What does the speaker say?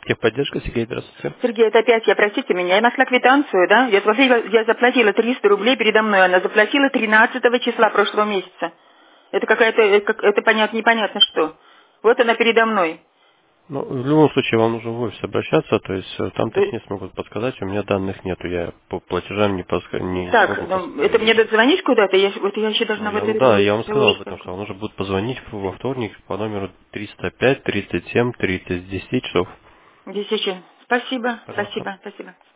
Техподдержка, Сергей, здравствуйте. Сергей, это опять я, простите меня, я нашла квитанцию, да? Я заплатила 300 рублей передо мной, она заплатила 13 числа прошлого месяца. Это какая-то, это понятно, непонятно что. Вот она передо мной. Ну, в любом случае, вам нужно в офис обращаться, то есть там Э, точнее смогут подсказать, у меня данных нету, я по платежам не Так, смогу ну, это мне надо звонить куда-то? Вот я еще Ну, должна вот да, это... я вам сказал об этом, что вам нужно будет позвонить во вторник по номеру 305 37 30 10 часов. Здесь еще. Спасибо, Пожалуйста. спасибо, спасибо.